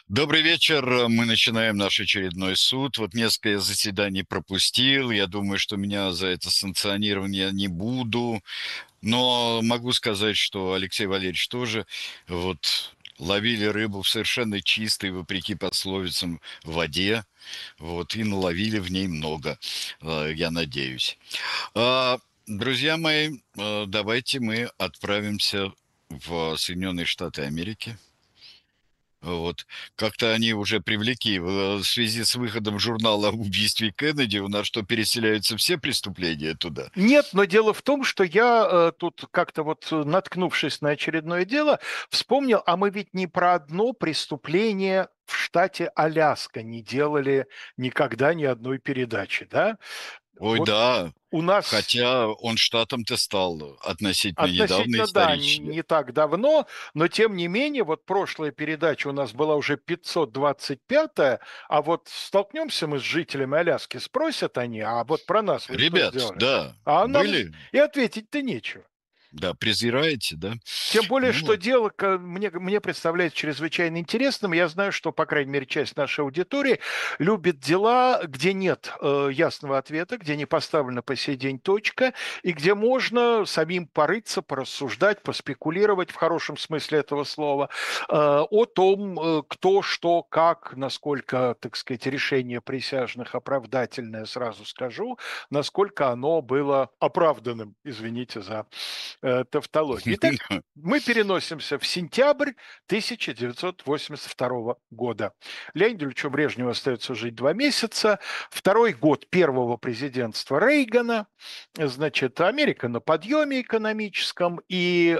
Добрый вечер. Мы начинаем наш очередной суд. Вот несколько заседаний пропустил. Я думаю, что меня за это санкционирование не буду. Но могу сказать, что Алексей Валерьевич тоже вот ловили рыбу в совершенно чистой, вопреки пословицам, в воде. Вот, и наловили в ней много, я надеюсь. Друзья мои, давайте мы отправимся в Соединенные Штаты Америки. Вот. Как-то они уже привлекли в связи с выходом журнала об убийстве Кеннеди, у нас что, переселяются все преступления туда? Нет, но дело в том, что я тут как-то вот, наткнувшись на очередное дело, вспомнил, а мы ведь ни про одно преступление в штате Аляска не делали никогда ни одной передачи, да? Ой, Вот да, у нас хотя он штатом-то стал относительно недавно относительно, да, исторически. не так давно, но тем не менее, вот прошлая передача у нас была уже 525-я, а вот столкнемся мы с жителями Аляски, спросят они, а вот про нас вы что Ребят, сделали? да, А нам были, и ответить-то нечего. да, презираете, да? Тем более, Ну что вот. дело мне представляется чрезвычайно интересным. Я знаю, что, по крайней мере, часть нашей аудитории любит дела, где нет ясного ответа, где не поставлена по сей день точка, и где можно самим порыться, порассуждать, поспекулировать в хорошем смысле этого слова о том, кто, что, как, насколько, так сказать, решение присяжных оправдательное, сразу скажу, насколько оно было оправданным, извините за тавтологию. Итак, мы переносимся в сентябрь 1982 года. Леониду Ильичу Брежневу остается жить 2 месяца. Второй год первого президентства Рейгана. Значит, Америка на подъеме экономическом. И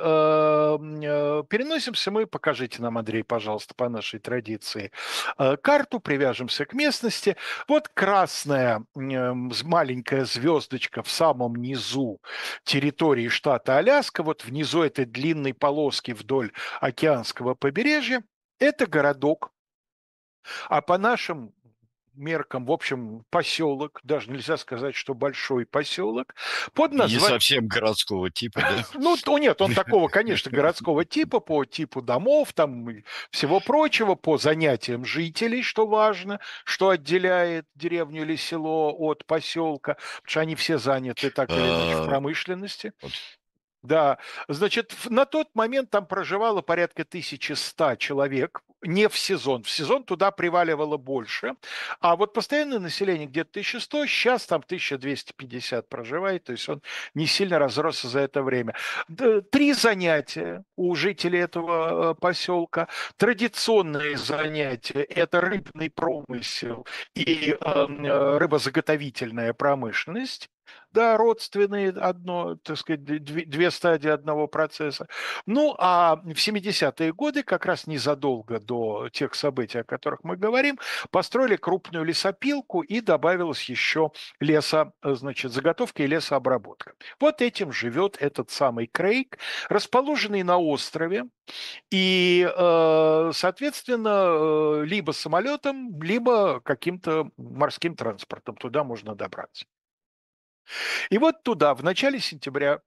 переносимся мы, покажите нам, Андрей, пожалуйста, по нашей традиции, карту, привяжемся к местности. Вот красная маленькая звездочка в самом низу территории штата Аляска, вот внизу этой длинной полоски вдоль океанского побережья, это городок, а по нашим меркам, в общем, поселок, даже нельзя сказать, что большой поселок, под И не названием, совсем городского типа, да? ну, нет, он такого, конечно, городского типа, по типу домов, там и всего прочего, по занятиям жителей, что важно, что отделяет деревню или село от поселка, потому что они все заняты так или иначе в А, промышленности. вот. Да, значит, на тот момент там проживало порядка 1100 человек, не в сезон туда приваливало больше, а вот постоянное население где-то 1100, сейчас там 1250 проживает, то есть он не сильно разросся за это время. Три занятия у жителей этого поселка. Традиционные занятия – это рыбный промысел и рыбозаготовительная промышленность, да, родственные, одно, так сказать, две стадии одного процесса. Ну, а в 70-е годы, как раз незадолго до тех событий, о которых мы говорим, построили крупную лесопилку и добавилось еще значит, заготовка и лесообработка. Вот этим живет этот самый Крейг, расположенный на острове, и, соответственно, либо самолетом, либо каким-то морским транспортом туда можно добраться. И вот туда в начале сентября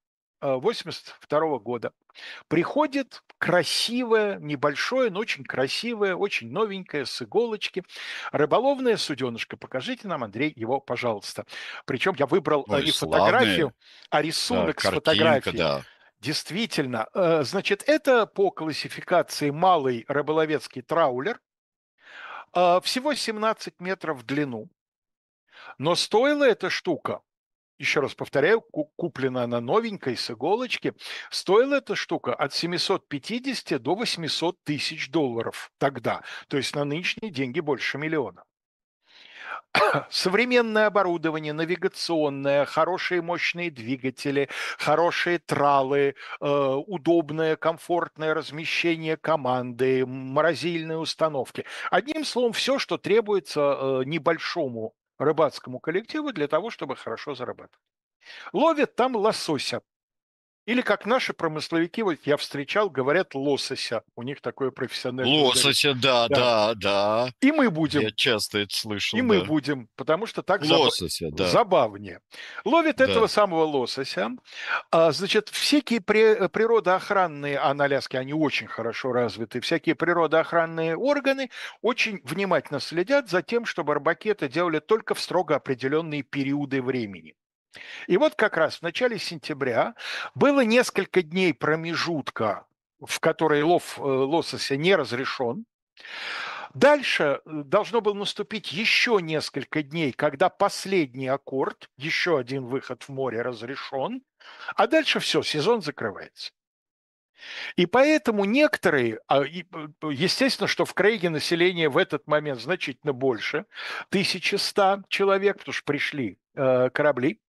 1982 года приходит красивое, небольшое, но очень красивое, очень новенькое, с иголочки, рыболовное суденышко. Покажите нам, Андрей, его, пожалуйста. Причем я выбрал Ой, не славные, фотографию, а да, рисунок с картинка, фотографии. да. Действительно, значит, это по классификации малый рыболовецкий траулер, всего 17 метров в длину. Но стоила эта штука, еще раз повторяю, куплена она новенькой с иголочки, стоила эта штука от 750 до 800 тысяч долларов тогда, то есть на нынешние деньги больше миллиона. Современное оборудование, навигационное, хорошие мощные двигатели, хорошие тралы, удобное, комфортное размещение команды, морозильные установки. Одним словом, все, что требуется небольшому рыбацкому коллективу для того, чтобы хорошо зарабатывать. Ловят там лосося. Или как наши промысловики, вот я встречал, говорят лосося. У них такое профессиональное ударение. Лосося, да, Да. да, да. И мы Я будем. часто это И слышал, мы да. будем, потому что так Лосося, да, забавнее. Ловит этого да. самого лосося. Значит, всякие природоохранные, а на Аляске они очень хорошо развиты, всякие природоохранные органы очень внимательно следят за тем, чтобы рыбаки это делали только в строго определенные периоды времени. И вот как раз в начале сентября было несколько дней промежутка, в который лов лосося не разрешен. Дальше должно было наступить еще несколько дней, когда последний аккорд, еще один выход в море разрешен, а дальше все, сезон закрывается. И поэтому некоторые, естественно, что в Крейге население в этот момент значительно больше, 1100 человек, потому что пришли корабли,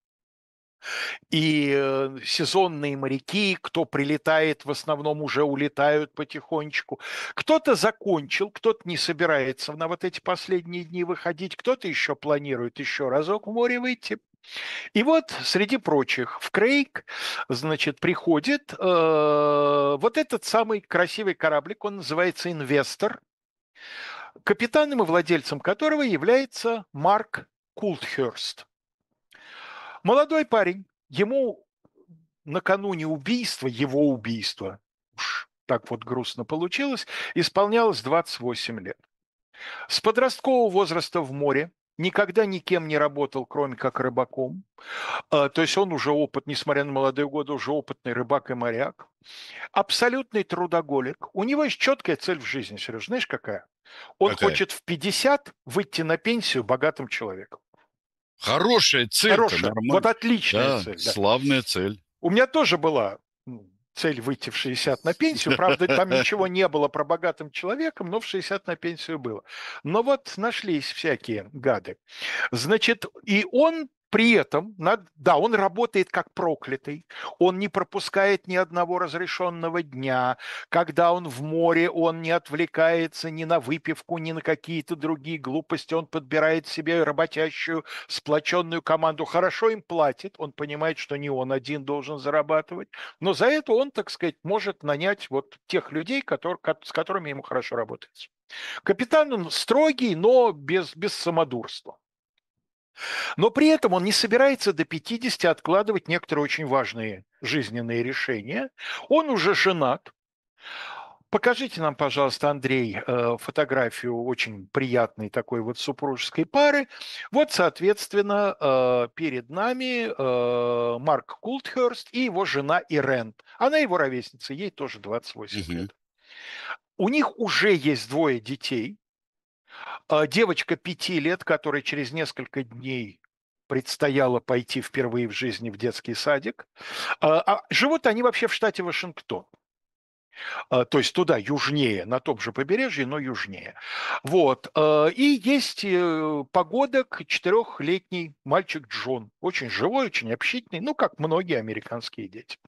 и сезонные моряки, кто прилетает, в основном уже улетают потихонечку. Кто-то закончил, кто-то не собирается на вот эти последние дни выходить, кто-то еще планирует еще разок в море выйти. И вот, среди прочих, в Крейг, значит, приходит вот этот самый красивый кораблик, он называется «Инвестор», капитаном и владельцем которого является Марк Култхерст. Молодой парень, ему накануне убийства, его убийства, уж так вот грустно получилось, исполнялось 28 лет. С подросткового возраста в море, никогда никем не работал, кроме как рыбаком. То есть он уже несмотря на молодые годы, уже опытный рыбак и моряк. Абсолютный трудоголик. У него есть четкая цель в жизни, Сереж. Знаешь, какая? Он Какая? хочет в 50 выйти на пенсию богатым человеком. Хорошая цель-то, Хорошая, вот нормально. отличная Да, цель, да. славная цель. У меня тоже была цель выйти в 60 на пенсию. Правда, там ничего не было про богатым человеком, но в 60 на пенсию было. Но вот нашлись всякие гады. Значит, и он при этом, да, он работает как проклятый, он не пропускает ни одного разрешенного дня, когда он в море, он не отвлекается ни на выпивку, ни на какие-то другие глупости, он подбирает себе работящую, сплоченную команду, хорошо им платит, он понимает, что не он один должен зарабатывать, но за это он, так сказать, может нанять вот тех людей, с которыми ему хорошо работается. Капитан он строгий, но без самодурства. Но при этом он не собирается до 50 откладывать некоторые очень важные жизненные решения. Он уже женат. Покажите нам, пожалуйста, Андрей, фотографию очень приятной такой вот супружеской пары. Вот, соответственно, перед нами Марк Култхерст и его жена Ирен. Она его ровесница, ей тоже 28 Мгм. лет. У них уже есть двое детей. Девочка 5 лет, которой через несколько дней предстояло пойти впервые в жизни в детский садик. Живут они вообще в штате Вашингтон. То есть туда, южнее, на том же побережье, но южнее. Вот. И есть погодок 4-летний мальчик Джон. Очень живой, очень общительный, ну, как многие американские дети.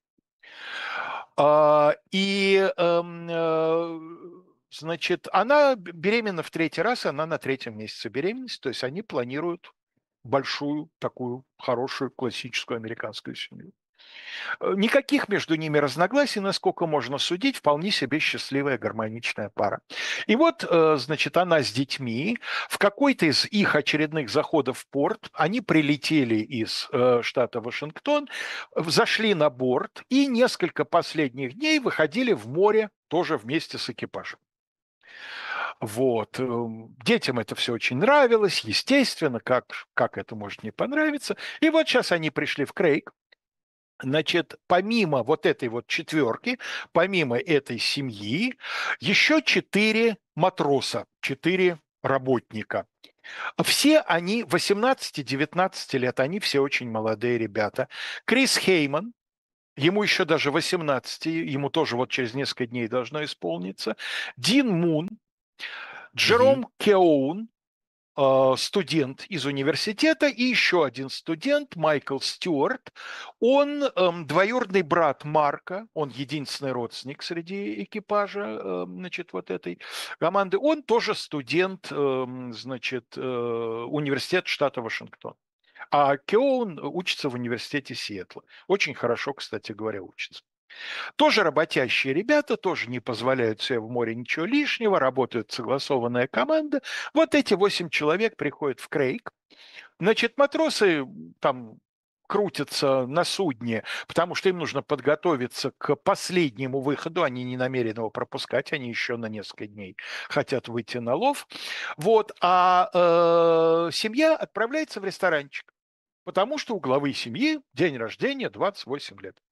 Значит, она беременна в 3-й раз, она на 3-м месяце беременности, то есть они планируют большую такую хорошую классическую американскую семью. Никаких между ними разногласий, насколько можно судить, вполне себе счастливая гармоничная пара. И вот, значит, она с детьми в какой-то из их очередных заходов в порт, они прилетели из штата Вашингтон, зашли на борт и несколько последних дней выходили в море тоже вместе с экипажем. Вот. Детям это все очень нравилось, естественно, как это может не понравиться. И вот сейчас они пришли в Крейг. Значит, помимо вот этой вот четверки, помимо этой семьи, еще 4 матроса, 4 работника. Все они 18-19 лет, они все очень молодые ребята. Крис Хейман, ему еще даже 18, ему тоже вот через несколько дней должно исполниться. Дин Мун, Мгм. Джером Кеоун, студент из университета, и еще один студент, Майкл Стюарт. Он двоюродный брат Марка, он единственный родственник среди экипажа, значит, вот этой команды. Он тоже студент, значит, университета штата Вашингтон. А Кеоун учится в университете Сиэтла. Очень хорошо, кстати говоря, учится. Тоже работящие ребята, тоже не позволяют себе в море ничего лишнего, работает согласованная команда. Вот эти 8 человек приходят в Крейг. Значит, матросы там крутятся на судне, потому что им нужно подготовиться к последнему выходу. Они не намерены его пропускать, они еще на несколько дней хотят выйти на лов. Вот, семья отправляется в ресторанчик, потому что у главы семьи день рождения 28 лет.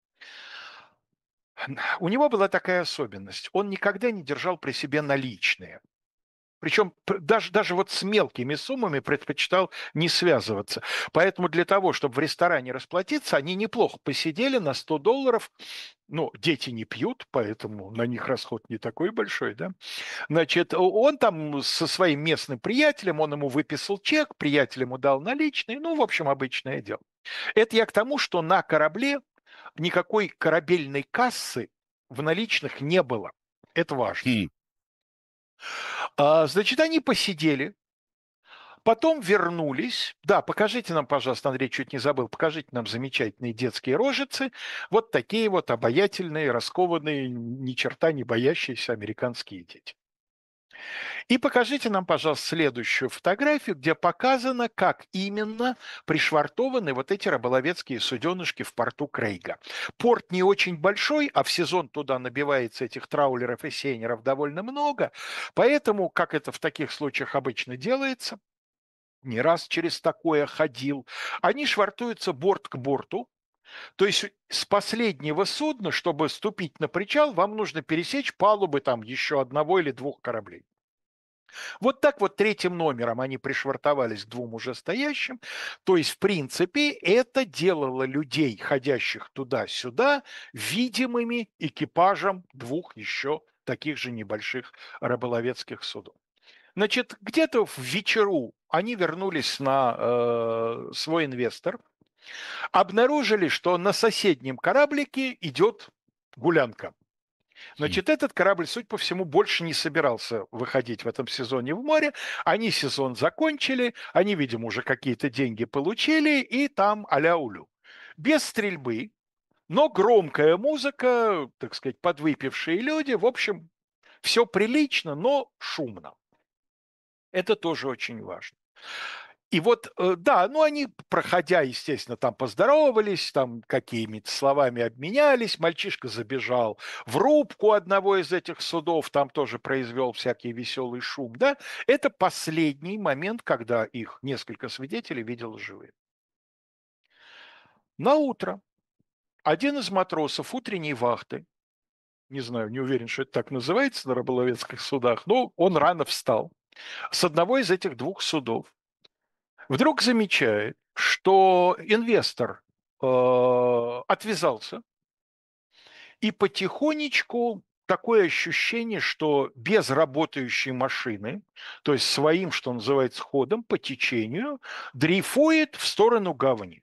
У него была такая особенность. Он никогда не держал при себе наличные. Причем даже вот с мелкими суммами предпочитал не связываться. Поэтому для того, чтобы в ресторане расплатиться, они неплохо посидели на $100. Ну, дети не пьют, поэтому на них расход не такой большой, да. Значит, он там со своим местным приятелем, он ему выписал чек, приятель ему дал наличные, ну, в общем, обычное дело. Это я к тому, что на корабле никакой корабельной кассы в наличных не было. Это важно. Хм. Значит, они посидели, потом вернулись. Да, покажите нам, пожалуйста, Андрей, чуть не забыл, покажите нам замечательные детские рожицы. Вот такие вот обаятельные, раскованные, ни черта не боящиеся американские дети. И покажите нам, пожалуйста, следующую фотографию, где показано, как именно пришвартованы вот эти рыболовецкие суденышки в порту Крейга. Порт не очень большой, а в сезон туда набивается этих траулеров и сейнеров довольно много, поэтому, как это в таких случаях обычно делается, не раз через такое ходил, они швартуются борт к борту, то есть с последнего судна, чтобы ступить на причал, вам нужно пересечь палубы там еще одного или двух кораблей. Вот так вот третьим номером они пришвартовались к двум уже стоящим. То есть, в принципе, это делало людей, ходящих туда-сюда, видимыми экипажем двух еще таких же небольших рыболовецких судов. Значит, где-то в вечеру они вернулись на свой инвестор, обнаружили, что на соседнем кораблике идет гулянка. Хм. Значит, этот корабль, судя по всему, больше не собирался выходить в этом сезоне в море. Они сезон закончили, они, видимо, уже какие-то деньги получили, и там аля-улю. Без стрельбы, но громкая музыка, так сказать, подвыпившие люди. В общем, все прилично, но шумно. Это тоже очень важно. И вот, да, ну, они, проходя, естественно, там поздоровались, там какими-то словами обменялись. Мальчишка забежал в рубку одного из этих судов, там тоже произвел всякий веселый шум, да. Это последний момент, когда их несколько свидетелей видел живыми. На утро один из матросов утренней вахты, не знаю, не уверен, что это так называется на рыболовецких судах, но он рано встал с одного из этих двух судов, вдруг замечает, что инвестор отвязался, и потихонечку такое ощущение, что без работающей машины, то есть своим, что называется, ходом по течению, дрейфует в сторону гавани.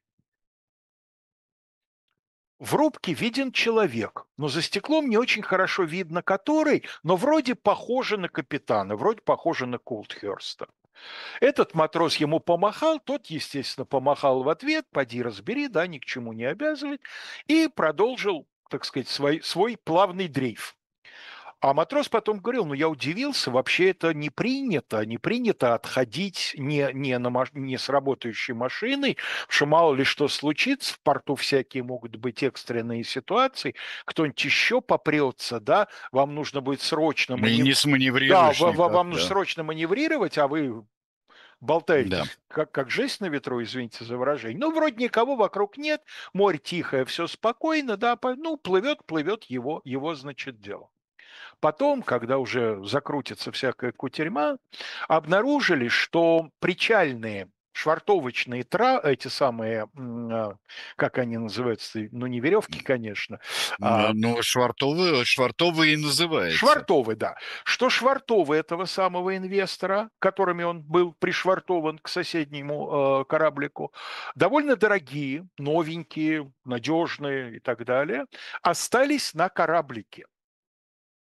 В рубке виден человек, но за стеклом не очень хорошо видно который, но вроде похоже на капитана, вроде похоже на Колдхерста. Этот матрос ему помахал, тот, естественно, помахал в ответ, поди разбери, да, ни к чему не обязывает, и продолжил, так сказать, свой плавный дрейф. А матрос потом говорил, ну я удивился, вообще это не принято отходить не с работающей машиной, потому что мало ли что случится, в порту всякие могут быть экстренные ситуации, кто-нибудь еще попрется, да, вам нужно будет срочно И не да, сманеврируешь никак, вам нужно да. срочно маневрировать, а вы Да. болтаетесь, как жесть на ветру, извините за выражение. Ну, вроде никого вокруг нет, море тихое, все спокойно, да, ну, плывет его, значит, дело. Потом, когда уже закрутится всякая кутерьма, обнаружили, что причальные швартовочные эти самые, как они называются, ну не веревки, конечно, Ну, а ну, швартовые и называется. швартовы, да, что швартовы этого самого инвестора, которыми он был пришвартован к соседнему кораблику, довольно дорогие, новенькие, надежные и так далее, остались на кораблике.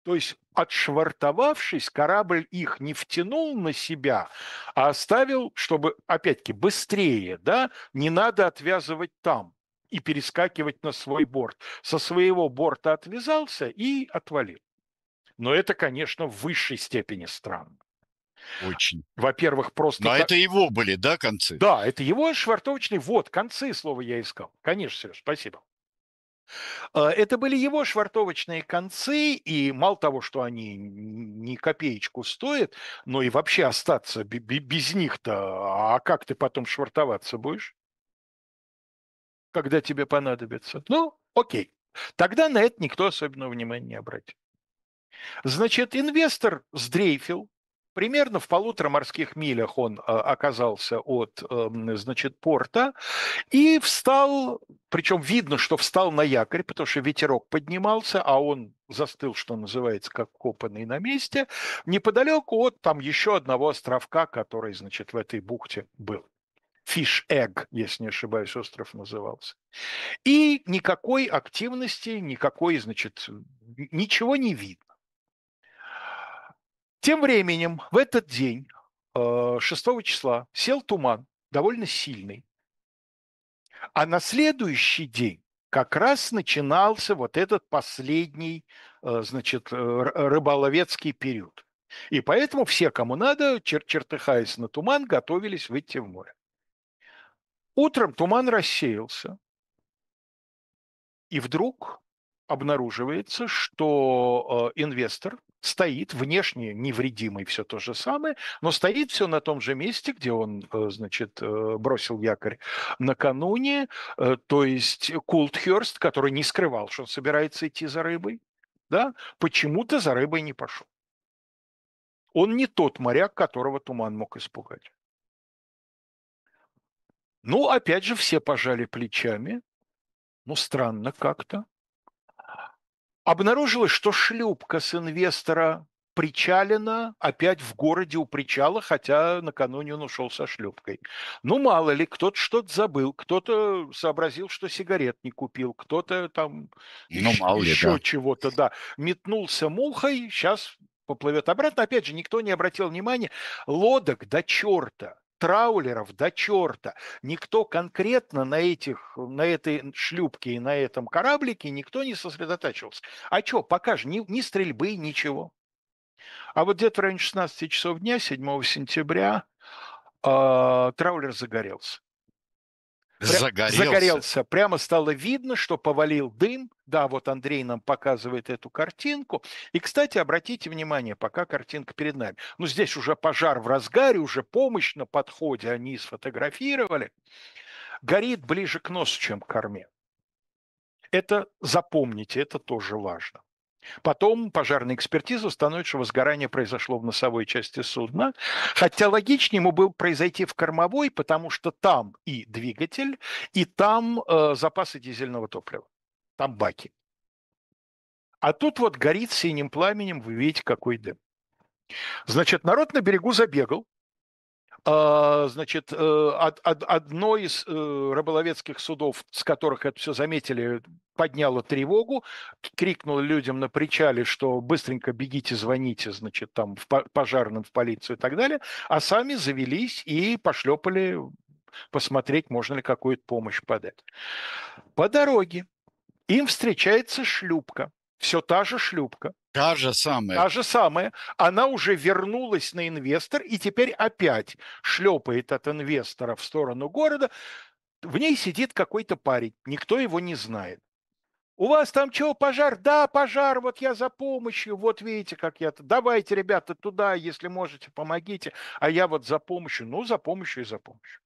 То есть, отшвартовавшись, корабль их не втянул на себя, а оставил, чтобы, опять-таки, быстрее, да, не надо отвязывать там и перескакивать на свой борт. Со своего борта отвязался и отвалил. Но это, конечно, в высшей степени странно. Очень. Во-первых, просто Но так. это его были, да, концы? Да, это его швартовочный, вот, концы слова я искал. Конечно, Сереж, спасибо. Это были его швартовочные концы, и мало того, что они ни копеечку стоят, но и вообще остаться без них-то, а как ты потом швартоваться будешь, когда тебе понадобится? Ну, окей. Тогда на это никто особенного внимания не обратил. Значит, инвестор сдрейфил, примерно в 1,5 морских милях он оказался от, значит, порта, и встал, причем видно, что встал на якорь, потому что ветерок поднимался, а он застыл, что называется, как копанный на месте, неподалеку от там еще одного островка, который, значит, в этой бухте был. Fish Egg, если не ошибаюсь, остров назывался. И никакой активности, никакой, значит, ничего не видно. Тем временем в этот день, 6 числа, сел туман, довольно сильный. А на следующий день как раз начинался вот этот последний, значит, рыболовецкий период. И поэтому все, кому надо, чертыхаясь на туман, готовились выйти в море. Утром туман рассеялся, и вдруг обнаруживается, что инвестор стоит внешне невредимый, все то же самое, но стоит все на том же месте, где он, значит, бросил якорь накануне, то есть Култхерст, который не скрывал, что он собирается идти за рыбой, да, почему-то за рыбой не пошел. Он не тот моряк, которого туман мог испугать. Ну, опять же, все пожали плечами. Ну, странно как-то. Обнаружилось, что шлюпка с инвестора причалена опять в городе у причала, хотя накануне он ушел со шлюпкой. Ну, мало ли, кто-то что-то забыл, кто-то сообразил, что сигарет не купил, кто-то там Ну, мало ли, еще да. чего-то, да. Метнулся мухой, сейчас поплывет обратно. Опять же, никто не обратил внимания. Лодок до черта, траулеров до черта. Никто конкретно на этой шлюпке и на этом кораблике никто не сосредотачивался. А что, пока же ни стрельбы, ничего. А вот где-то в районе 16 часов дня, 7 сентября, траулер загорелся. Загорелся. Загорелся. Прямо стало видно, что повалил дым. Да, вот Андрей нам показывает эту картинку. И, кстати, обратите внимание, пока картинка перед нами. Ну, здесь уже пожар в разгаре, уже помощь на подходе, они сфотографировали. Горит ближе к носу, чем к корме. Это запомните, это тоже важно. Потом пожарная экспертиза установит, что возгорание произошло в носовой части судна, хотя логичнее ему было произойти в кормовой, потому что там и двигатель, и там запасы дизельного топлива, там баки. А тут вот горит синим пламенем, вы видите, какой дым. Значит, народ на берегу забегал, значит, одно из рыболовецких судов, с которых это все заметили, подняло тревогу, крикнуло людям на причале, что быстренько бегите, звоните, значит, там в пожарным, в полицию и так далее, а сами завелись и пошлепали посмотреть, можно ли какую-то помощь подать. По дороге им встречается шлюпка, все та же шлюпка, Та же самая. та же самая, она уже вернулась на инвестор и теперь опять шлепает от инвестора в сторону города. В ней сидит какой-то парень, никто его не знает. У вас там что, пожар? Да, пожар, вот я за помощью, вот видите, как я... Давайте, ребята, туда, если можете, помогите. А я вот за помощью, ну, за помощью и за помощью.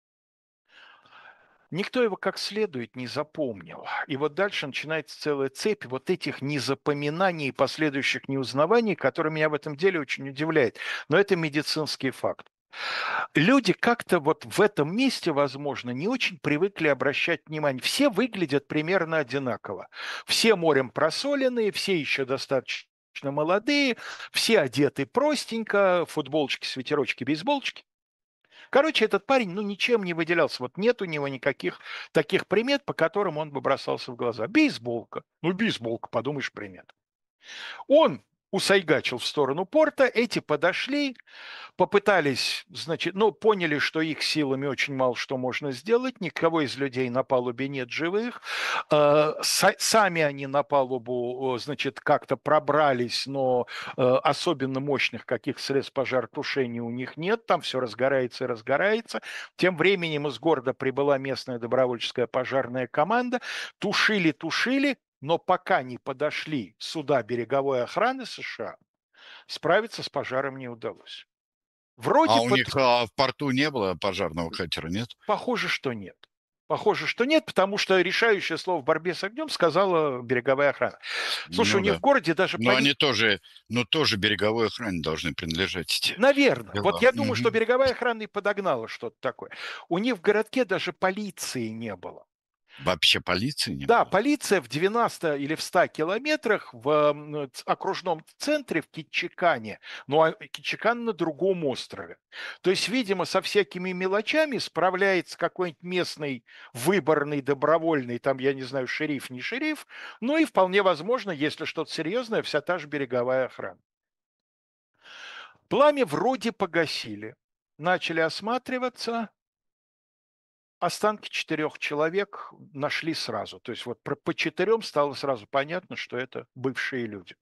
Никто его как следует не запомнил. И вот дальше начинается целая цепь вот этих незапоминаний и последующих неузнаваний, которые меня в этом деле очень удивляет. Но это медицинский факт. Люди как-то вот в этом месте, возможно, не очень привыкли обращать внимание. Все выглядят примерно одинаково. Все морем просоленные, все еще достаточно молодые, все одеты простенько, футболочки, свитерочки, бейсболочки. Короче, этот парень, ну, ничем не выделялся. Вот нет у него никаких таких примет, по которым он бы бросался в глаза. Бейсболка. Ну, бейсболка, подумаешь, примет. Он усайгачил в сторону порта, эти подошли, попытались, значит, ну, поняли, что их силами очень мало что можно сделать, никого из людей на палубе нет живых, сами они на палубу, значит, как-то пробрались, но особенно мощных каких средств пожаротушения у них нет, там все разгорается и разгорается. Тем временем из города прибыла местная добровольческая пожарная команда, тушили, но пока не подошли суда береговой охраны США, справиться с пожаром не удалось. А Вроде у под... них в порту не было пожарного катера, нет? Похоже, что нет. Похоже, что нет, потому что решающее слово в борьбе с огнем сказала береговая охрана. Слушай, у Ну них да. в городе даже Но полиция... они тоже, но тоже береговой охране должны принадлежать эти Наверное. Вот дела. я думаю, что Мгм. береговая охрана и подогнала что-то такое. У них в городке даже полиции не было. Вообще полиции не Да, было? полиция в 90 или в 100 километрах в окружном центре в Китчекане, ну а Китчекан на другом острове. То есть, видимо, со всякими мелочами справляется какой-нибудь местный выборный, добровольный, там, я не знаю, шериф, не шериф, ну и вполне возможно, если что-то серьезное, вся та же береговая охрана. Пламя вроде погасили, начали осматриваться, останки 4 человек нашли сразу. То есть вот по 4 стало сразу понятно, что это бывшие люди.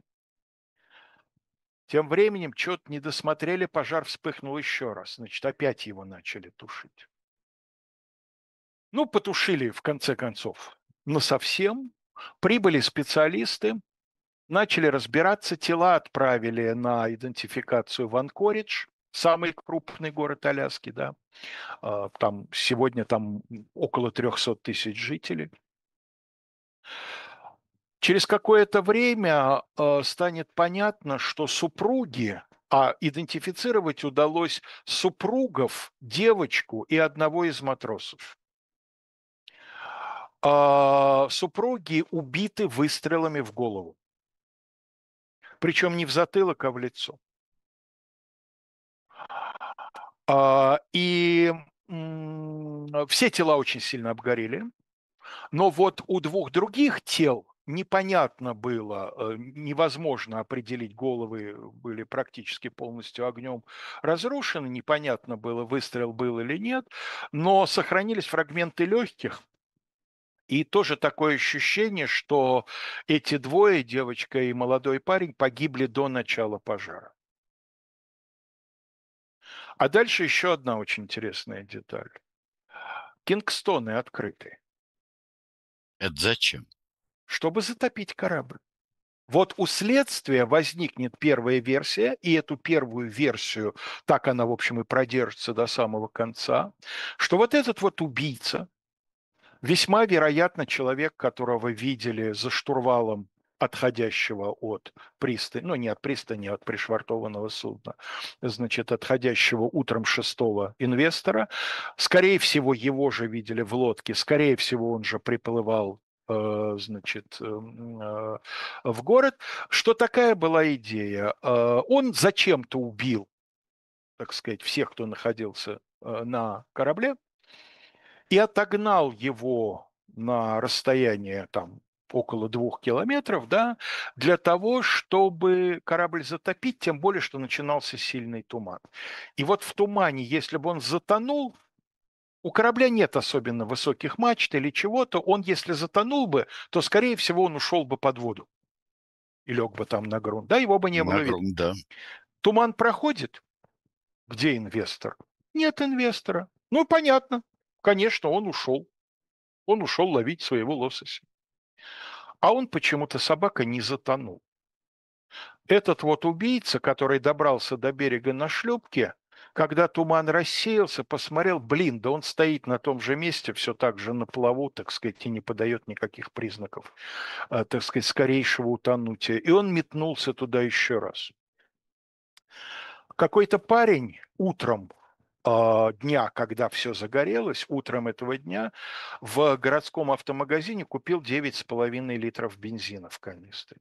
Тем временем что-то не досмотрели, пожар вспыхнул еще раз. Значит, опять его начали тушить. Ну, потушили в конце концов насовсем. Прибыли специалисты, начали разбираться, тела отправили на идентификацию в Анкоридж, самый крупный город Аляски, да. Там сегодня там около 300 тысяч жителей. Через какое-то время станет понятно, что супруги, а идентифицировать удалось супругов, девочку и одного из матросов. Супруги убиты выстрелами в голову. Причем не в затылок, а в лицо. И все тела очень сильно обгорели. Но вот у 2 других тел непонятно было, невозможно определить, головы были практически полностью огнем разрушены, непонятно было, выстрел был или нет, но сохранились фрагменты легких, и тоже такое ощущение, что эти двое, девочка и молодой парень, погибли до начала пожара. А дальше еще одна очень интересная деталь. Кингстоны открыты, Это зачем? чтобы затопить корабль. Вот у следствия возникнет первая версия, и эту первую версию, так она, в общем, и продержится до самого конца, что вот этот вот убийца, весьма вероятно человек, которого видели за штурвалом отходящего от пристани, ну не от пристани, а от пришвартованного судна, значит, отходящего утром 6-го инвестора. Скорее всего, его же видели в лодке, скорее всего, он же приплывал значит, в город. Что такая была идея? Он зачем-то убил, так сказать, всех, кто находился на корабле, и отогнал его на расстояние там около 2 километров, да, для того, чтобы корабль затопить, тем более, что начинался сильный туман. И вот в тумане, если бы он затонул, у корабля нет особенно высоких мачт или чего-то, он, если затонул бы, то, скорее всего, он ушел бы под воду и лег бы там на грунт, да, его бы не было На видно. грунт, да. Туман проходит, где инвестор? Нет инвестора. Ну, понятно, конечно, он ушел ловить своего лосося. А он почему-то, собака, не затонул. Этот вот убийца, который добрался до берега на шлюпке, когда туман рассеялся, посмотрел, блин, да он стоит на том же месте, все так же на плаву, так сказать, и не подает никаких признаков, так сказать, скорейшего утонутия. И он метнулся туда еще раз. Какой-то парень утром дня, когда все загорелось, утром этого дня в городском автомагазине купил 9,5 литров бензина в канистре.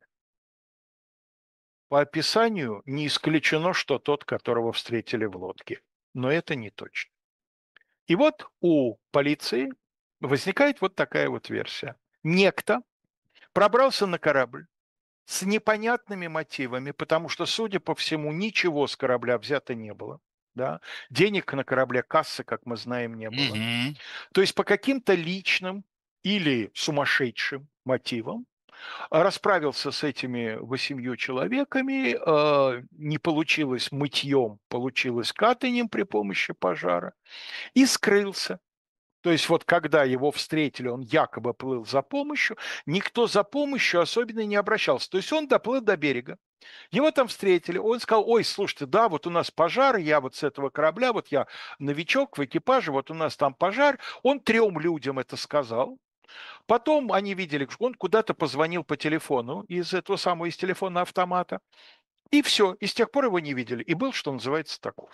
По описанию не исключено, что тот, которого встретили в лодке. Но это не точно. И вот у полиции возникает вот такая вот версия. Некто пробрался на корабль, с непонятными мотивами, потому что, судя по всему, ничего с корабля взято не было, да, денег на корабле, кассы, как мы знаем, не было. Мгм. То есть по каким-то личным или сумасшедшим мотивам расправился с этими 8 человеками, не получилось мытьем, получилось катанием при помощи пожара и скрылся. То есть вот когда его встретили, он якобы плыл за помощью, никто за помощью особенно не обращался. То есть он доплыл до берега, его там встретили, он сказал: ой, слушайте, да, вот у нас пожар, я вот с этого корабля, вот я новичок в экипаже, вот у нас там пожар. Он 3 людям это сказал. Потом они видели, что он куда-то позвонил по телефону из этого самого, из телефона автомата, и все, и с тех пор его не видели. И был, что называется, таков.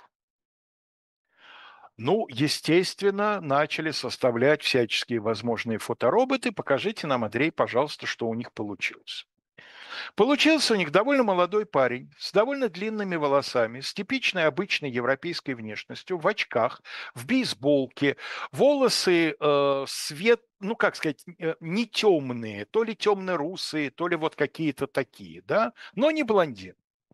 Ну, естественно, начали составлять всяческие возможные фотороботы. Покажите нам, Андрей, пожалуйста, что у них получилось. Получился у них довольно молодой парень с довольно длинными волосами, с типичной обычной европейской внешностью, в очках, в бейсболке, волосы свет, ну как сказать, не темные, то ли темно-русые, то ли вот какие-то такие, да, но не блондин.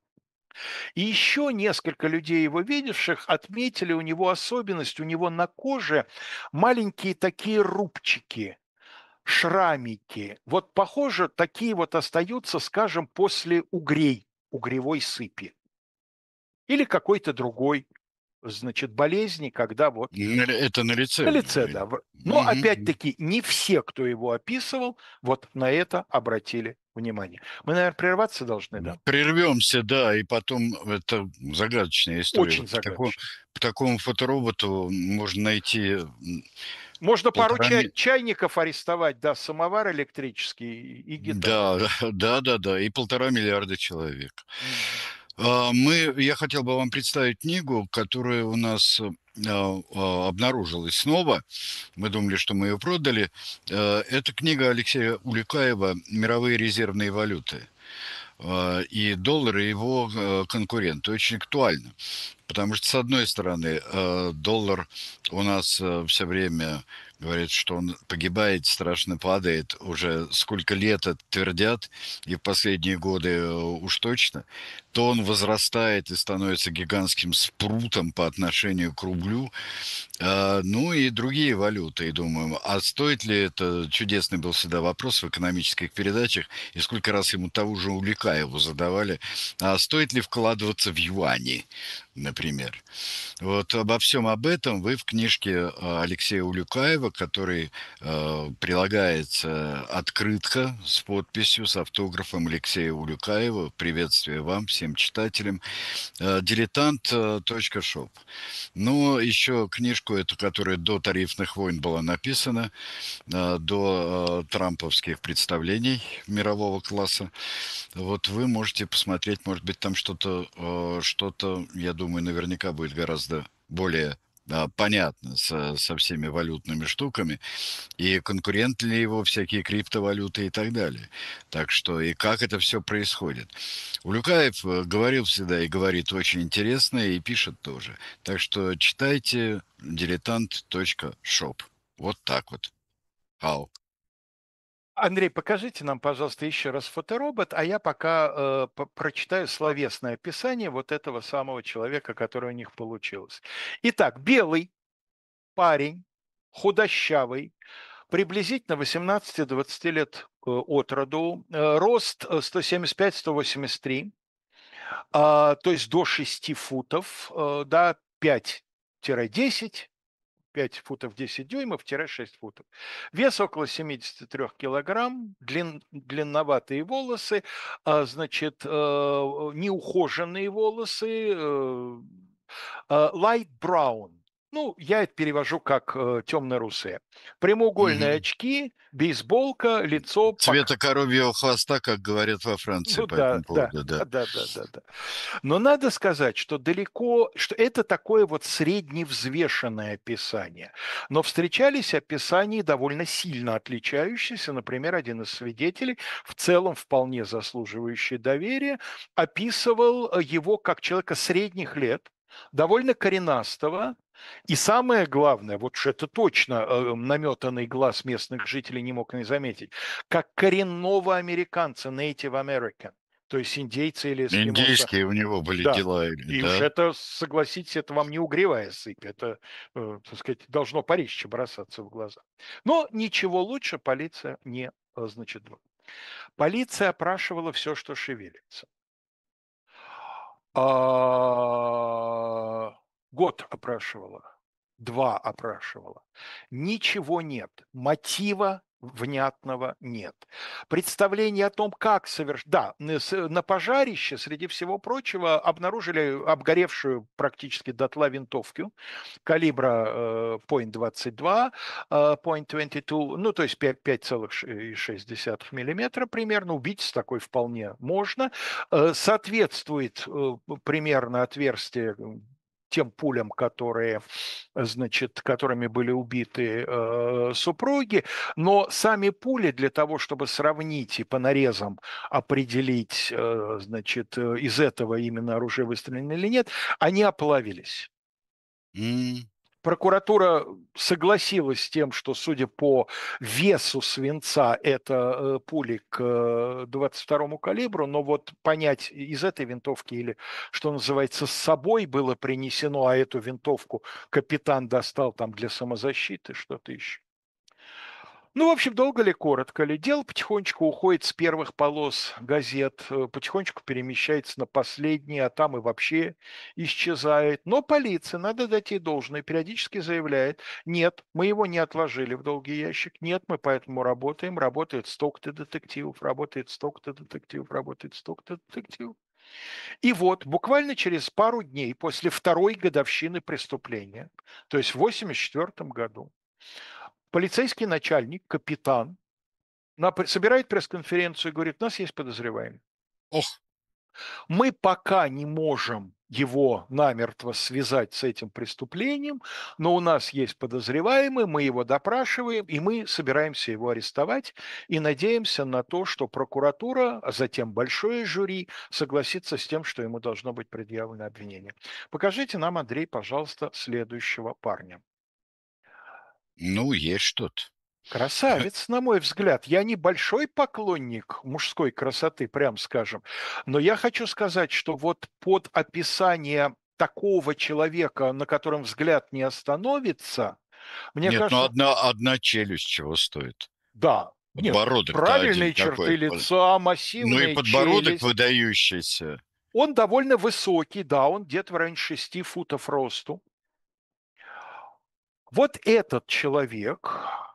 И еще несколько людей, его видевших, отметили у него особенность, у него на коже маленькие такие рубчики, шрамики. Вот, похоже, такие вот остаются, скажем, после угрей, угревой сыпи или какой-то другой, значит, болезни, когда вот Это на лице на у него, лице, видимо. да. Но Мгм. опять-таки не все, кто его описывал, вот на это обратили внимание. Мы, наверное, прерваться должны, да? Прервемся, да, и потом это загадочная история. Очень Вот загадочно. по такому фотороботу можно найти Можно пару 1,5 чайников арестовать, да, самовар электрический и гитару. Да, да-да-да, и 1,5 миллиарда человек. Мгм. Я хотел бы вам представить книгу, которая у нас, обнаружилась снова. Мы думали, что мы ее продали. Это книга Алексея Улюкаева «Мировые резервные валюты». И доллар, и его конкуренты. Очень актуально. Потому что, с одной стороны, доллар у нас все время говорит, что он погибает, страшно падает. Уже сколько лет это твердят, и в последние годы уж точно. То он возрастает и становится гигантским спрутом по отношению к рублю. Ну и другие валюты, и думаю, а стоит ли это, чудесный был всегда вопрос в экономических передачах, и сколько раз ему того же Уликаеву задавали, а стоит ли вкладываться в юани, например. Вот обо всем об этом вы в книжке Алексея Улюкаева, который прилагается открытка с подписью, с автографом Алексея Улюкаева. Приветствие вам, всем читателям. Дилетант.шоп. Но еще книжку эту, которая до тарифных войн была написана, до трамповских представлений мирового класса, вот вы можете посмотреть, может быть, там что-то, я думаю, наверняка будет гораздо более понятно со всеми валютными штуками, и конкурент ли его всякие криптовалюты и так далее. Так что и как это все происходит. Улюкаев говорил всегда и говорит очень интересно, и пишет тоже. Так что читайте diletant.shop. Вот так вот. Хау. Андрей, покажите нам, пожалуйста, еще раз фоторобот, а я пока прочитаю словесное описание вот этого самого человека, который у них получилось. Итак, белый парень, худощавый, приблизительно 18-20 лет от роду, рост 175-183, то есть до 6 футов, да, 5-10, 5 футов 10 дюймов, 6 футов. Вес около 73 килограмм, длинноватые волосы, значит, неухоженные волосы, light brown. Ну, я это перевожу как темно-русые. Прямоугольные Мгм. очки, бейсболка, лицо. Цвета коровьего хвоста, как говорят во Франции Ну по да, этому да, поводу, да. да, да, да, да, да. Но надо сказать, что далеко, что это такое вот средневзвешенное описание. Но встречались описания довольно сильно отличающиеся. Например, один из свидетелей, в целом вполне заслуживающий доверия, описывал его как человека средних лет, довольно коренастого, и самое главное, вот что это точно наметанный глаз местных жителей не мог не заметить, как коренного американца, Native American, то есть индейца или эскимоса. Индийские у него были Да, дела, или и уж да? это, согласитесь, это вам не угревая сыпь, это, так сказать, должно порезче бросаться в глаза. Но ничего лучше полиция не, значит, полиция опрашивала все, что шевелится. А, Год опрашивала, 2 опрашивала. Ничего нет, мотива внятного нет. Представление о том, как да, на пожарище, среди всего прочего, обнаружили обгоревшую практически дотла винтовку калибра, .22, .22, ну, то есть 5,6 миллиметра примерно. Убить с такой вполне можно. Соответствует примерно отверстие тем пулям, которые, значит, которыми были убиты супруги, но сами пули для того, чтобы сравнить и по нарезам определить, значит, из этого именно оружие выстрелено или нет, они оплавились. М. Прокуратура согласилась с тем, что, судя по весу свинца, это пули к 22-му калибру, но вот понять, из этой винтовки или, что называется, с собой было принесено, а эту винтовку капитан достал там для самозащиты, что-то еще. Ну, в общем, долго ли, коротко ли, дело потихонечку уходит с первых полос газет, потихонечку перемещается на последние, а там и вообще исчезает. Но полиция, надо дать ей должное, периодически заявляет: нет, мы его не отложили в долгий ящик, нет, мы поэтому работаем, работает столько-то детективов, работает столько-то детективов, работает столько-то детективов. И вот буквально через пару дней после второй годовщины преступления, то есть в 1984 году, полицейский начальник, капитан, собирает пресс-конференцию и говорит: у нас есть подозреваемый. Ох, Мы пока не можем его намертво связать с этим преступлением, но у нас есть подозреваемый, мы его допрашиваем, и мы собираемся его арестовать, и надеемся на то, что прокуратура, а затем большое жюри согласится с тем, что ему должно быть предъявлено обвинение. Покажите нам, Андрей, пожалуйста, следующего парня. ну, есть что-то. Красавец, на мой взгляд. Я не большой поклонник мужской красоты, прям скажем, но я хочу сказать, что вот под описание такого человека, на котором взгляд не остановится, мне Нет, ну кажется, одна челюсть чего стоит? да, нет, Подбородок-то один правильные черты какой. лица, Ну и массивная подбородок челюсть. выдающийся. Он довольно высокий, да, он где-то в районе 6 футов росту. Вот этот человек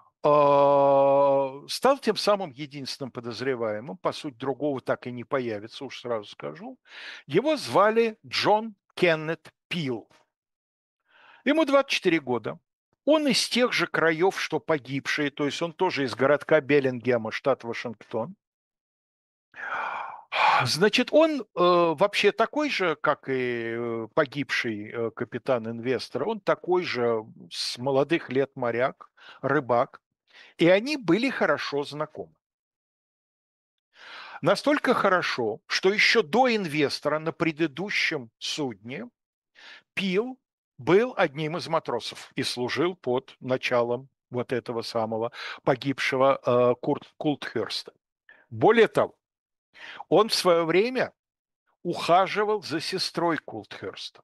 стал тем самым единственным подозреваемым. По сути, другого так и не появится, уж сразу скажу. Его звали Джон Кеннет Пил. Ему 24 года. Он из тех же краев, что погибшие, то есть он тоже из городка Беллингема, штат Вашингтон. Значит, он вообще такой же, как и погибший капитан-инвестор, он такой же с молодых лет моряк, рыбак, и они были хорошо знакомы. Настолько хорошо, что еще до инвестора на предыдущем судне Пил был одним из матросов и служил под началом вот этого самого погибшего Култхерста. Более того, он в свое время ухаживал за сестрой Култхерста.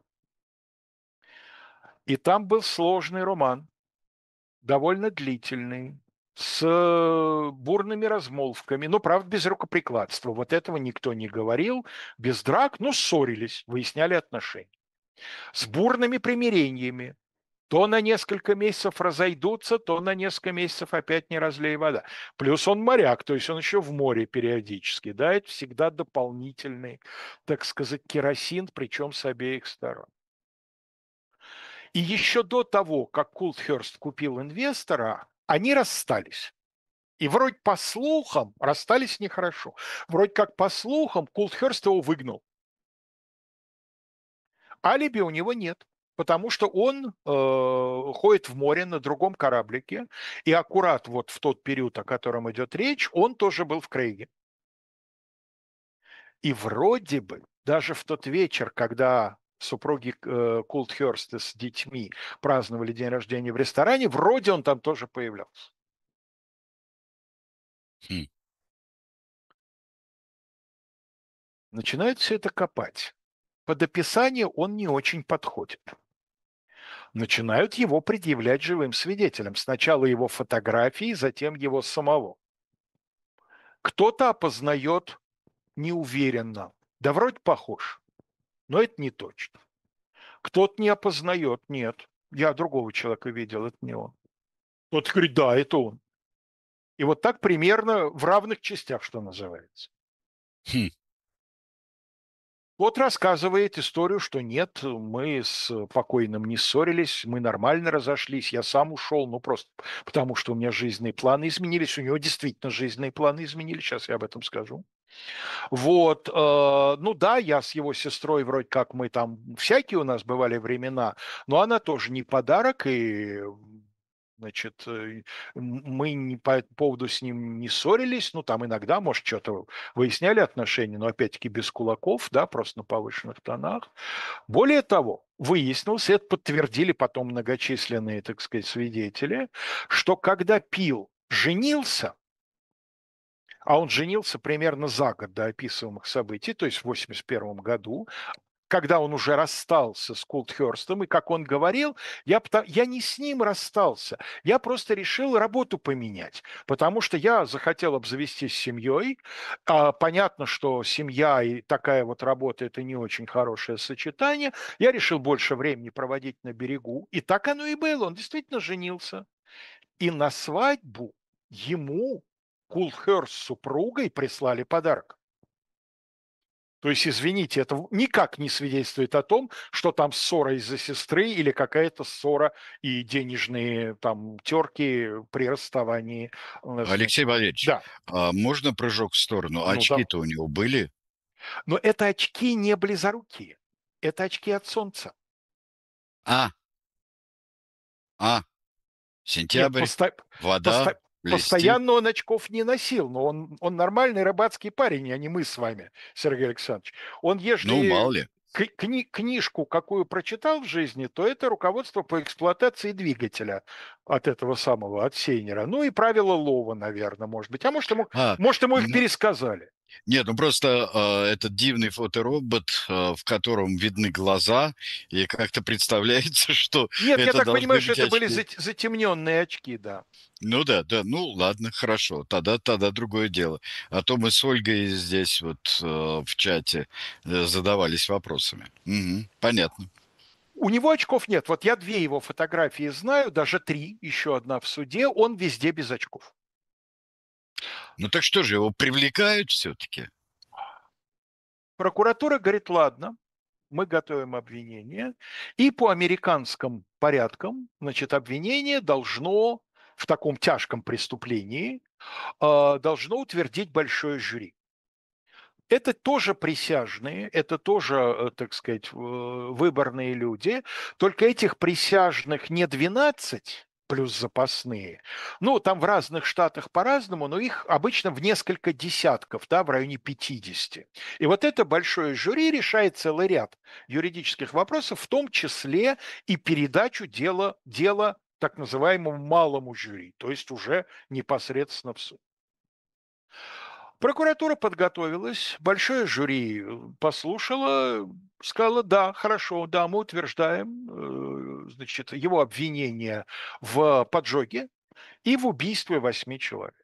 И там был сложный роман, довольно длительный, с бурными размолвками, но, правда, без рукоприкладства. Вот этого никто не говорил, без драк, но ссорились, выясняли отношения. С бурными примирениями. То на несколько месяцев разойдутся, то на несколько месяцев опять не разлей вода. Плюс он моряк, то есть он еще в море периодически. Да, это всегда дополнительный, так сказать, керосин, причем с обеих сторон. И еще до того, как Култхерст купил инвестора, они расстались. И вроде по слухам расстались нехорошо. Вроде как по слухам Култхерст его выгнал. Алиби у него нет, потому что он ходит в море на другом кораблике, и аккурат вот в тот период, о котором идет речь, он тоже был в Крейге. И вроде бы даже в тот вечер, когда супруги Култхёрста с детьми праздновали день рождения в ресторане, вроде он там тоже появлялся. Хм. Начинают все это копать. Под описание он не очень подходит. Начинают его предъявлять живым свидетелям. Сначала его фотографии, затем его самого. Кто-то опознает неуверенно. Да вроде похож, но это не точно. Кто-то не опознает, нет. Я другого человека видел, это не он. Тот говорит, да, это он. И вот так примерно в равных частях, что называется. Хм. Вот рассказывает историю, что нет, мы с покойным не ссорились, мы нормально разошлись, я сам ушел, ну просто потому, что у меня жизненные планы изменились, у него действительно жизненные планы изменились, сейчас я об этом скажу. Вот, ну да, я с его сестрой вроде как мы там, всякие у нас бывали времена, но она тоже не подарок, и значит, мы не по этому поводу с ним не ссорились, ну там иногда, может, что-то выясняли отношения, но опять-таки без кулаков, да, просто на повышенных тонах. Более того, выяснилось, это подтвердили потом многочисленные, так сказать, свидетели, что когда Пил женился, а он женился примерно за год до описываемых событий, то есть в 1981 году, когда он уже расстался с Култхёрстом, и, как он говорил, я не с ним расстался, я просто решил работу поменять, потому что я захотел обзавестись семьей. Понятно, что семья и такая вот работа – это не очень хорошее сочетание. Я решил больше времени проводить на берегу, и так оно и было. Он действительно женился. И на свадьбу ему Култхёрст с супругой прислали подарок. То есть, извините, это никак не свидетельствует о том, что там ссора из-за сестры или какая-то ссора и денежные там терки при расставании. Алексей Значит, Валерьевич, да, можно прыжок в сторону? ну да. Очки-то у него были? Но это очки не близорукие, это очки от солнца. А, а, Нет, сентябрь, вода, посто блестит. постоянно он очков не носил, но он нормальный рыбацкий парень, а не мы с вами, Сергей Александрович. Он, Ну, мало ежели ли. книжку какую прочитал в жизни, то это руководство по эксплуатации двигателя от этого самого, от Сейнера. Ну и правила лова, наверное, может быть. А А, может, ему их ну, пересказали. нет, ну просто этот дивный фоторобот, в котором видны глаза, и как-то представляется, что Нет, я это так должны понимаю, что быть это были очки. затемненные очки, да. Ну да, да, ну ладно, хорошо, тогда другое дело. А то мы с Ольгой здесь вот в чате задавались вопросами. Мгм, понятно. У него очков нет. Вот я две его фотографии знаю, даже три, еще одна в суде, он везде без очков. Ну так что же, его привлекают все-таки? Прокуратура говорит, ладно, мы готовим обвинение, и по американским порядкам, значит, обвинение должно в таком тяжком преступлении должно утвердить большое жюри. Это тоже присяжные, это тоже, так сказать, выборные люди, только этих присяжных не 12 плюс запасные. Ну, там в разных штатах по-разному, но их обычно в несколько десятков, да, в районе 50. И вот это большое жюри решает целый ряд юридических вопросов, в том числе и передачу дела так называемому малому жюри, то есть уже непосредственно в суд. Прокуратура подготовилась, большое жюри послушало, сказала, да, хорошо, да, мы утверждаем, значит, его обвинение в поджоге и в убийстве 8 человек.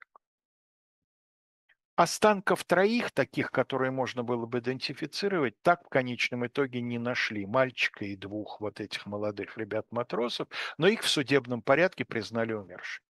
Останков троих, таких, которые можно было бы идентифицировать, так в конечном итоге не нашли. Мальчика и двух вот этих молодых ребят-матросов, но их в судебном порядке признали умершими.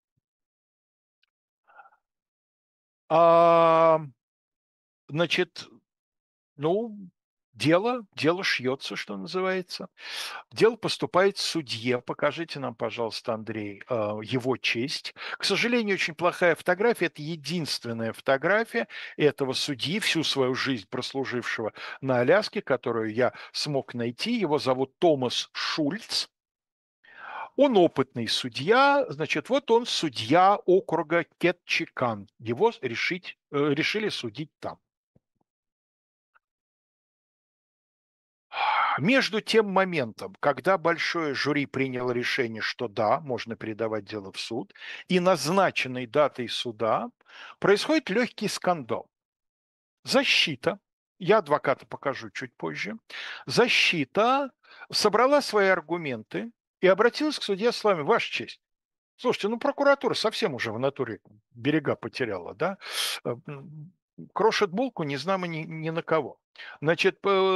А, значит, ну, дело шьется, что называется. Дело поступает судье. Покажите нам, пожалуйста, Андрей, его честь. К сожалению, очень плохая фотография. Это единственная фотография этого судьи, всю свою жизнь прослужившего на Аляске, которую я смог найти. Его зовут Томас Шульц. Он опытный судья, значит, вот он судья округа Кетчикан. Его решили судить там. Между тем моментом, когда большое жюри приняло решение, что да, можно передавать дело в суд, и назначенной датой суда происходит легкий скандал. Защита, я адвоката покажу чуть позже, защита собрала свои аргументы и обратилась к судье с словами: «Ваша честь, слушайте, ну прокуратура совсем уже в натуре берега потеряла, да? Крошит булку не знамо ни на кого». Значит,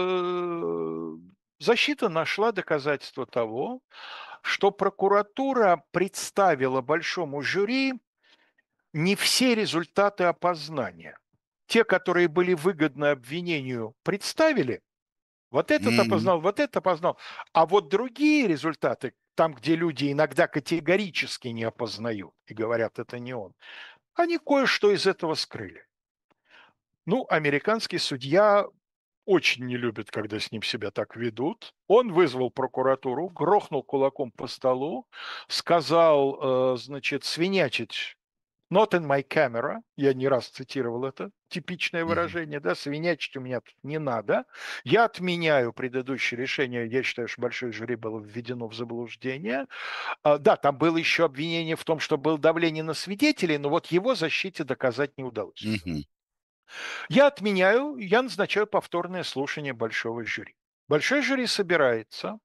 защита нашла доказательства того, что прокуратура представила большому жюри не все результаты опознания. Те, которые были выгодны обвинению, представили. Вот этот Мгм. опознал, вот этот опознал. А вот другие результаты, там, где люди иногда категорически не опознают и говорят, это не он, они кое-что из этого скрыли. Ну, американский судья очень не любит, когда с ним себя так ведут. Он вызвал прокуратуру, грохнул кулаком по столу, сказал, значит, свинячить not in my camera, я не раз цитировал это, типичное Мгм. выражение, да, свинячить у меня тут не надо. Я отменяю предыдущее решение, я считаю, что большое жюри было введено в заблуждение. Да, там было еще обвинение в том, что было давление на свидетелей, но вот его защите доказать не удалось. Мгм. Я отменяю, я назначаю повторное слушание большого жюри. Большое жюри собирается,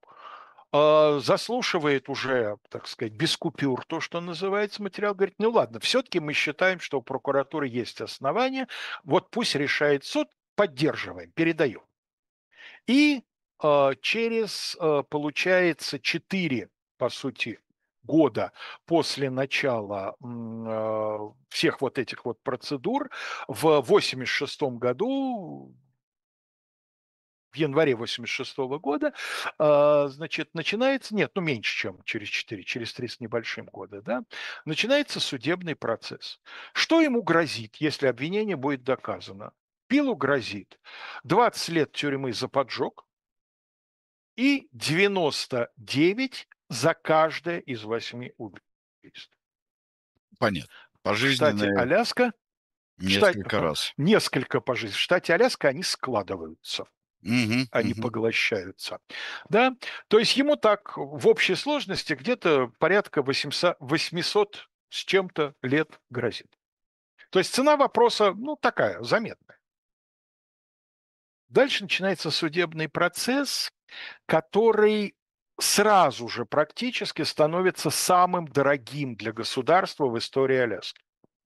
заслушивает уже, так сказать, без купюр, то, что называется, материал, говорит, ну ладно, все-таки мы считаем, что у прокуратуры есть основания, вот пусть решает суд, поддерживаем, передаем. И через, получается, 4, по сути, года после начала всех вот этих вот процедур в 86 году, в январе 86 года, значит, начинается, нет, ну меньше, чем через 4, через 3 с небольшим года, да, начинается судебный процесс. Что ему грозит, если обвинение будет доказано? Пилу грозит 20 лет тюрьмы за поджог и 99 за каждое из 8 убийств. Понятно. В штате Пожизненное Аляска, несколько раз. несколько пожизненных, в штате Аляска они складываются. Мгм, Они мгм. поглощаются. Да? То есть ему так в общей сложности где-то порядка 800 с чем-то лет грозит. То есть цена вопроса, ну, такая, заметная. Дальше начинается судебный процесс, который сразу же практически становится самым дорогим для государства в истории Аляски.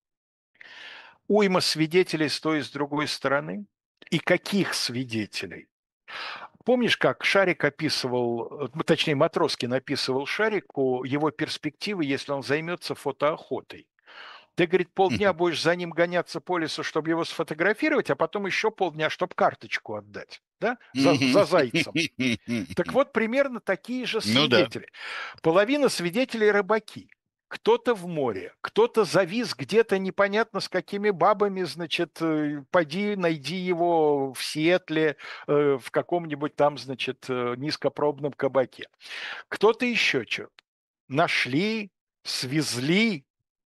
Уйма свидетелей с той и с другой стороны. И каких свидетелей? Помнишь, как Шарик описывал, точнее, Матроскин описывал Шарику его перспективы, если он займется фотоохотой? Ты, говорит, полдня Мгм. будешь за ним гоняться по лесу, чтобы его сфотографировать, а потом еще полдня, чтобы карточку отдать, да, Мгм. за зайцем. Так вот, примерно такие же Ну да. свидетели. Половина свидетелей – рыбаки. Кто-то в море, кто-то завис где-то непонятно с какими бабами, значит, поди, найди его в Сиэтле, в каком-нибудь там, значит, низкопробном кабаке. Кто-то еще что-то. Нашли, свезли.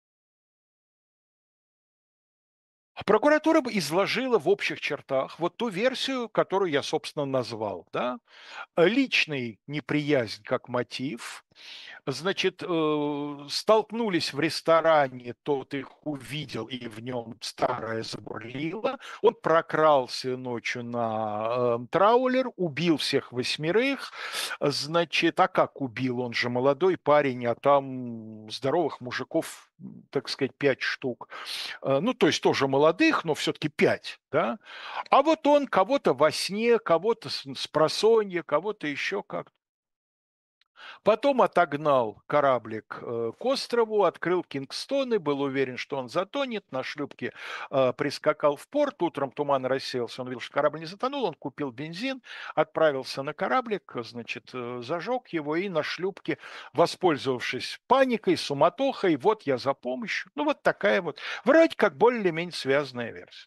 Прокуратура бы изложила в общих чертах вот ту версию, которую я, собственно, назвал. Да? Личный неприязнь как мотив, значит, столкнулись в ресторане, тот их увидел, и в нем старое забурлило. Он прокрался ночью на траулер, убил всех 8. Значит, а как убил? Он же молодой парень, а там здоровых мужиков, так сказать, 5 штук. Ну, то есть тоже молодых, но все-таки 5, да? А вот он кого-то во сне, кого-то с просонья, кого-то еще как-то. Потом отогнал кораблик к острову, открыл Кингстоны, был уверен, что он затонет, на шлюпке прискакал в порт, утром туман рассеялся, он видел, что корабль не затонул, он купил бензин, отправился на кораблик, значит, зажег его и на шлюпке, воспользовавшись паникой, суматохой, вот я за помощью. Ну, вот такая вот, вроде как более-менее связанная версия.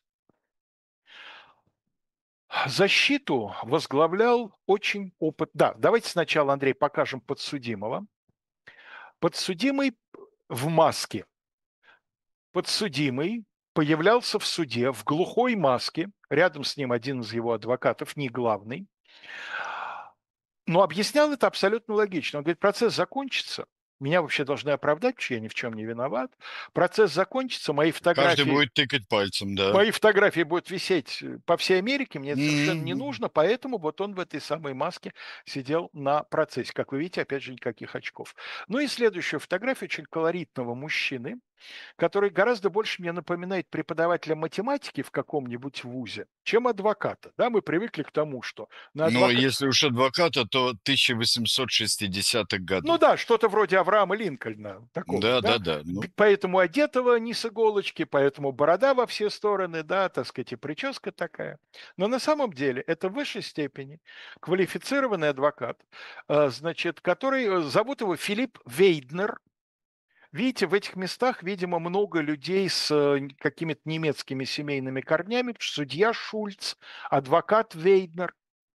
Защиту возглавлял очень опыт. Да, давайте сначала, Андрей, покажем подсудимого. Подсудимый в маске. Подсудимый появлялся в суде в глухой маске. Рядом с ним один из его адвокатов, не главный. Но объяснял это абсолютно логично. Он говорит, процесс закончится, меня вообще должны оправдать, потому что я ни в чем не виноват. Процесс закончится, Каждый будет тыкать пальцем, да. мои фотографии будут висеть по всей Америке, мне это совершенно не Мгм. нужно, поэтому вот он в этой самой маске сидел на процессе. Как вы видите, опять же, никаких очков. Ну и следующая фотография очень колоритного мужчины, который гораздо больше мне напоминает преподавателя математики в каком-нибудь вузе, чем адвоката. Да, мы привыкли к тому, что на Но адвока... если уж адвоката, то 1860-х Ну годов. да, что-то вроде Авраама Линкольна такого, да. Да-да-да. Ну, Поэтому одетого не с иголочки, поэтому борода во все стороны, да, так сказать, и прическа такая. Но на самом деле это в высшей степени квалифицированный адвокат, значит, который, зовут его Филипп Вейднер. Видите, в этих местах, видимо, много людей с какими-то немецкими семейными корнями, потому что судья Шульц, адвокат Вейднер.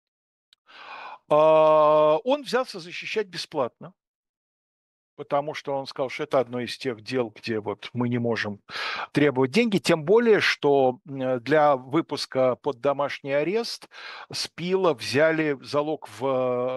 Он взялся защищать бесплатно, потому что он сказал, что это одно из тех дел, где вот мы не можем требовать деньги, тем более, что для выпуска под домашний арест с Пила взяли залог в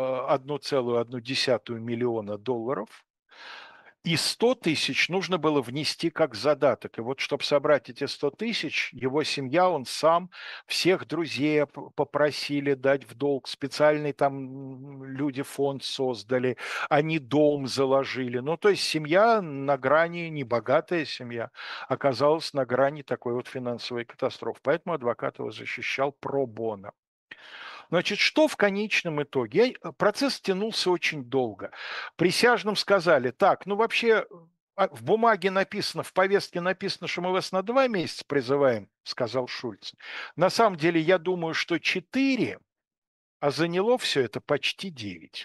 1,1 миллиона долларов, и 100 тысяч нужно было внести как задаток. И вот, чтобы собрать эти 100 тысяч, его семья, он сам, всех друзей попросили дать в долг. Специальный там люди фонд создали, они дом заложили. Ну, то есть семья на грани, небогатая семья, оказалась на грани такой вот финансовой катастрофы. Поэтому адвокат его защищал про боно. Значит, что в конечном итоге? Процесс тянулся очень долго. Присяжным сказали, так, ну вообще в бумаге написано, в повестке написано, что мы вас на 2 месяца призываем, сказал Шульц. На самом деле, я думаю, что 4, а заняло все это почти 9.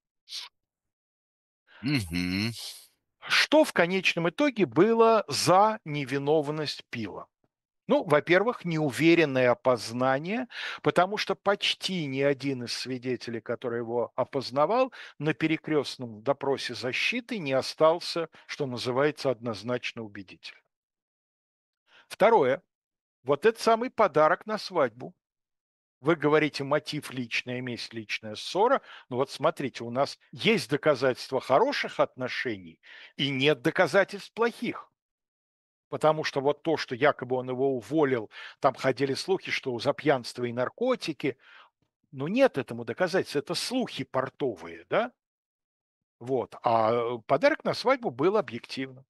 мгм. Что в конечном итоге было за невиновность Пила? Ну, во-первых, неуверенное опознание, потому что почти ни один из свидетелей, который его опознавал, на перекрестном допросе защиты не остался, что называется, однозначно убедителен. Второе. Вот этот самый подарок на свадьбу. Вы говорите, мотив личная месть, личная ссора. Ну вот смотрите, у нас есть доказательства хороших отношений и нет доказательств плохих. Потому что вот то, что якобы он его уволил, там ходили слухи, что за пьянство и наркотики. Но нет этому доказательств, это слухи портовые, да? Вот. А подарок на свадьбу был объективным.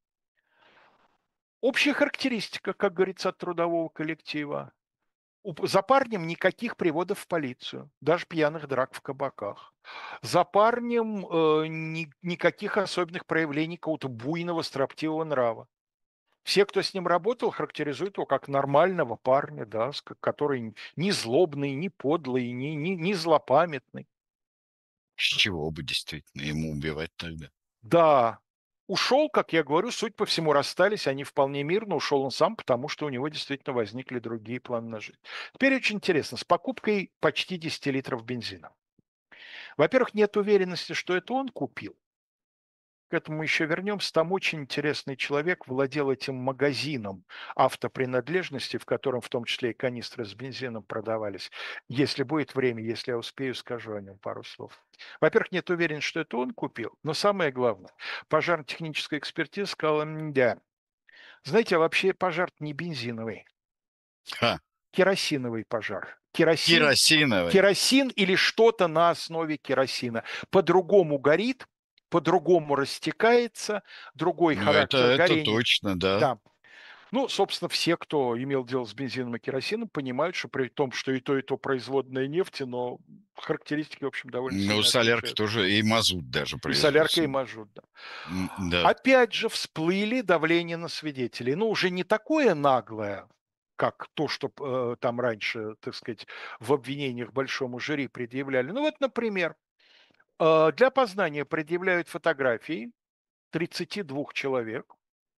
Общая характеристика, как говорится, от трудового коллектива. За парнем никаких приводов в полицию, даже пьяных драк в кабаках. За парнем никаких особенных проявлений какого-то буйного, строптивого нрава. Все, кто с ним работал, характеризуют его как нормального парня, да, который не злобный, не подлый, не злопамятный. С чего бы действительно ему убивать тогда? Да, ушел, как я говорю, суть по всему, расстались они вполне мирно, ушел он сам, потому что у него действительно возникли другие планы на жизнь. Теперь очень интересно, с покупкой почти 10 литров бензина. Во-первых, нет уверенности, что это он купил. К этому еще вернемся. Там очень интересный человек владел этим магазином автопринадлежностей, в котором в том числе и канистры с бензином продавались. Если будет время, если я успею, скажу о нем пару слов. Во-первых, нет уверенности, что это он купил, но самое главное, пожарно-техническая экспертиза сказала, да, знаете, а вообще пожар не бензиновый, Ха! керосиновый пожар. Керосин, Керосиновый. керосин или что-то на основе керосина. По-другому горит, по-другому растекается, другой Ну, характер это горения. точно, да. Да. Ну, собственно, все, кто имел дело с бензином и керосином, понимают, что при том, что и то производная нефти, но характеристики, в общем, довольно Ну, сильно солярка отличаются. тоже, и мазут даже И солярка, и производится. мазут, да. Да. Опять же, всплыли давление на свидетелей. Ну, уже не такое наглое, как то, что там раньше, так сказать, в обвинениях большому жюри предъявляли. Ну вот, например, для опознания предъявляют фотографии 32 человек,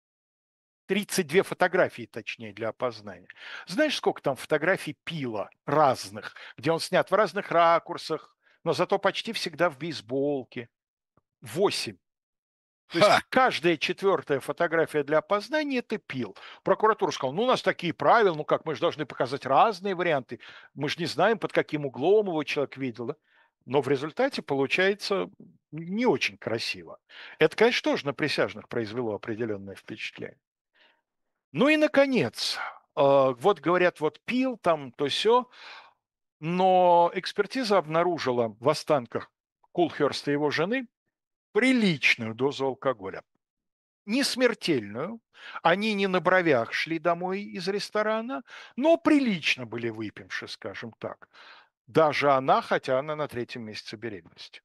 32 фотографии, точнее, для опознания. Знаешь, сколько там фотографий Пила разных, где он снят в разных ракурсах, но зато почти всегда в бейсболке? 8. То есть Ха! каждая четвертая фотография для опознания – это Пил. Прокуратура сказала, ну, у нас такие правила, ну как, мы же должны показать разные варианты. Мы же не знаем, под каким углом его человек видел. Да? но в результате получается не очень красиво. Это, конечно, тоже на присяжных произвело определенное впечатление. Ну и, наконец, вот говорят, вот пил там, то все, но экспертиза обнаружила в останках Кулхерста и его жены приличную дозу алкоголя. Не смертельную, они не на бровях шли домой из ресторана, но прилично были выпивши, скажем так. Даже она, хотя она на третьем месяце беременности.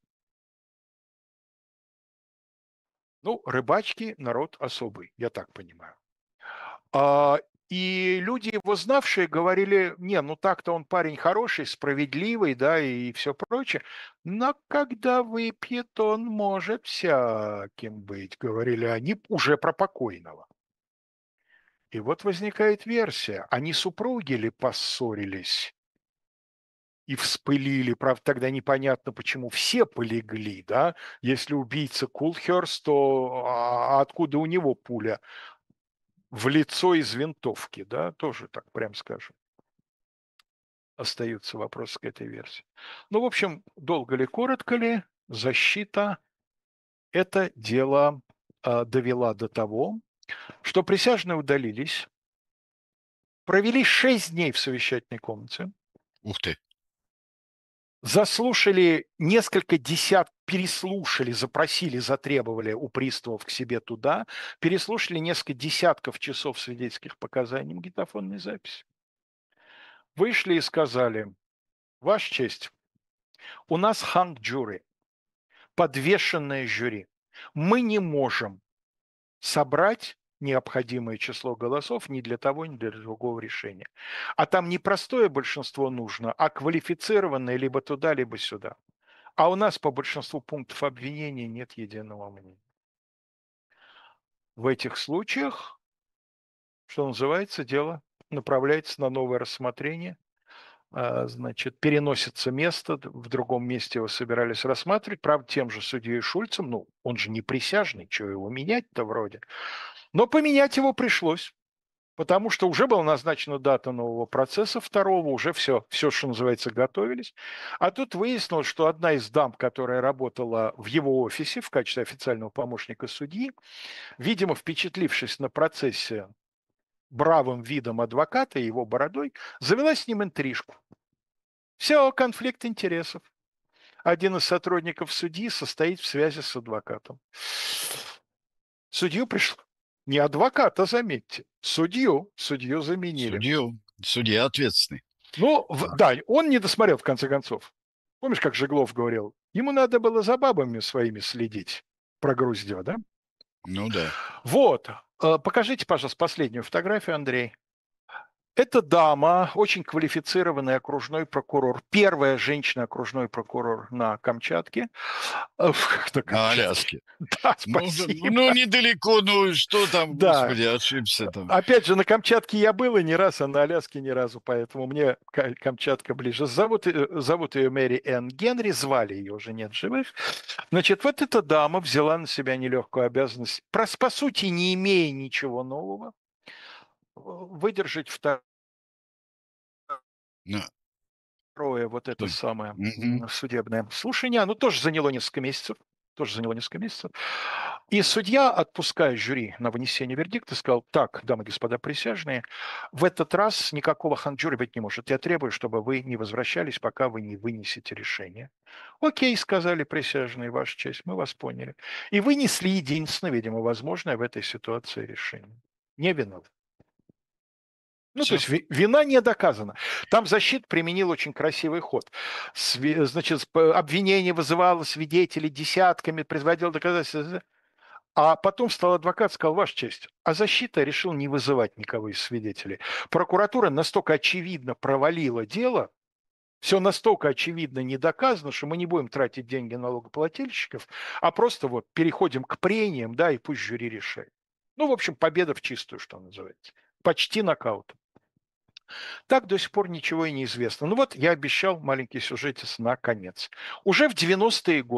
Ну, рыбачки– народ особый, я так понимаю. А, и люди, его знавшие, говорили: "Не, ну так-то он парень хороший, справедливый, да, и все прочее, но когда выпьет, он может всяким быть", говорили они уже про покойного. И вот возникает версия: они супруги ли поссорились и вспылили? Правда, тогда непонятно, почему все полегли, да. Если убийца Кулхерст, то, откуда у него пуля в лицо из винтовки, да, тоже так, прям скажем. Остаются вопросы к этой версии. Ну, в общем, долго ли, коротко ли, защита это дело довела до того, что присяжные удалились, провели 6 дней в совещательной комнате, Ух ты. заслушали несколько десятков, переслушали, запросили, затребовали у приставов к себе туда, переслушали несколько десятков часов свидетельских показаний, магнитофонной записи. Вышли и сказали: "Ваша честь, у нас ханг-джюри, подвешенное жюри. Мы не можем собрать необходимое число голосов ни для того, ни для другого решения. А там не простое большинство нужно, а квалифицированное либо туда, либо сюда. А у нас по большинству пунктов обвинения нет единого мнения". В этих случаях, что называется, дело направляется на новое рассмотрение, значит, переносится место, в другом месте его собирались рассматривать, правда, тем же судьей Шульцем, ну, он же не присяжный, что его менять-то вроде. Но поменять его пришлось, потому что уже была назначена дата нового процесса второго, уже все, что называется, готовились. А тут выяснилось, что одна из дам, которая работала в его офисе в качестве официального помощника судьи, видимо, впечатлившись на процессе бравым видом адвоката и его бородой, завела с ним интрижку. Все, конфликт интересов. Один из сотрудников судьи состоит в связи с адвокатом. Судью пришло. Не адвоката, заметьте. Судью заменили. Судья ответственный. Ну, Так. да, он не досмотрел в конце концов. Помнишь, как Жеглов говорил? Ему надо было за бабами своими следить. Про Груздева, да? Ну да. Вот. Покажите, пожалуйста, последнюю фотографию, Андрей. Эта дама, очень квалифицированный окружной прокурор, первая женщина-окружной прокурор на Камчатке. На На Камчатке. Аляске. Да, Ну, да, спасибо. ну, недалеко, ну что там, Да. господи, ошибся там. Опять же, на Камчатке я был и не раз, а на Аляске ни разу, поэтому мне Камчатка ближе. Зовут ее Мэри Энн Генри, звали ее, уже нет живых. Значит, вот эта дама взяла на себя нелегкую обязанность, по сути, не имея ничего нового, выдержать На, второе вот это что? самое Мгм. судебное слушание. Оно тоже заняло несколько месяцев. Тоже заняло несколько месяцев. И судья, отпуская жюри на вынесение вердикта, сказал: "Так, дамы и господа присяжные, в этот раз никакого ханджури быть не может. Я требую, чтобы вы не возвращались, пока вы не вынесете решение". "Окей", сказали присяжные, ваша честь, мы вас поняли. И вынесли единственное, видимо, возможное в этой ситуации решение. Не виноват. Ну, то Всё. есть вина не доказана. Там защита применил очень красивый ход. Значит, обвинение вызывало свидетелей десятками, производило доказательства. А потом встал адвокат, сказал: "Ваша честь, а защита решила не вызывать никого из свидетелей. Прокуратура настолько очевидно провалила дело, все настолько очевидно не доказано, что мы не будем тратить деньги налогоплательщиков, а просто вот переходим к прениям, да, и пусть жюри решает". Ну, в общем, победа в чистую, что называется. Почти нокаут. Так до сих пор ничего и не известно. Ну вот, я обещал маленький сюжетец на конец. Уже в 90-е годы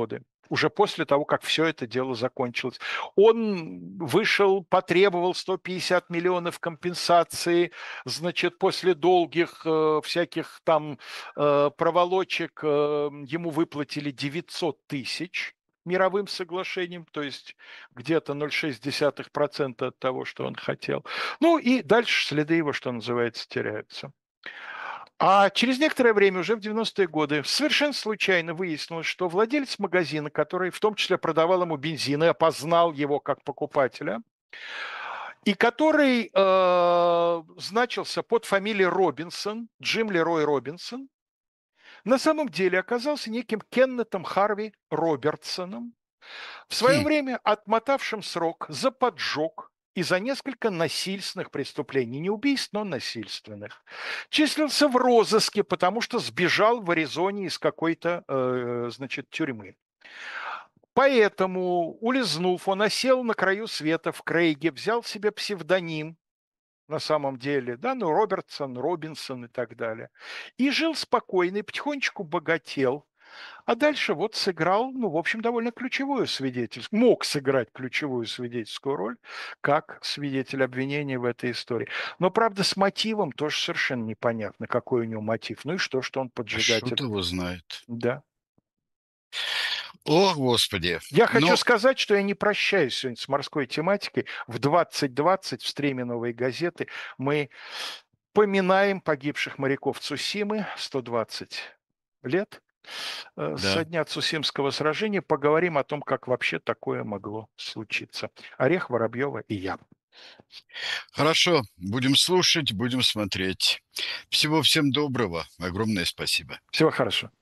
уже после того, как все это дело закончилось. Он вышел, потребовал 150 миллионов компенсации, значит, после долгих всяких там проволочек ему выплатили 900 тысяч мировым соглашением, то есть где-то 0,6% от того, что он хотел. Ну и дальше следы его, что называется, теряются. А через некоторое время, уже в 90-е годы, совершенно случайно выяснилось, что владелец магазина, который в том числе продавал ему бензин и опознал его как покупателя, и который значился под фамилией Робинсон, Джим Лерой Робинсон, на самом деле оказался неким Кеннетом Харви Робертсоном, в свое Хм, время отмотавшим срок за поджог и за несколько насильственных преступлений, не убийств, но насильственных, числился в розыске, потому что сбежал в Аризоне из какой-то, значит, тюрьмы. Поэтому, улизнув, он осел на краю света в Крейге, взял себе псевдоним, на самом деле, да, ну, Робертсон, Робинсон и так далее, и жил спокойно, и потихонечку богател, а дальше вот сыграл, ну, в общем, довольно ключевую свидетельскую, мог сыграть ключевую свидетельскую роль, как свидетель обвинения в этой истории. Но, правда, с мотивом тоже совершенно непонятно, какой у него мотив. Ну и что он а поджигатель. шут его знает. Да. О, Господи! Я хочу Ну, сказать, что я не прощаюсь сегодня с морской тематикой. В 20:20 в стриме «Новой газеты» мы поминаем погибших моряков Цусимы, 120 лет со да. дня Цусимского сражения. Поговорим о том, как вообще такое могло случиться. Орех, Воробьева и я. Хорошо, будем слушать, будем смотреть. Всего всем доброго. Огромное спасибо. Всего хорошего.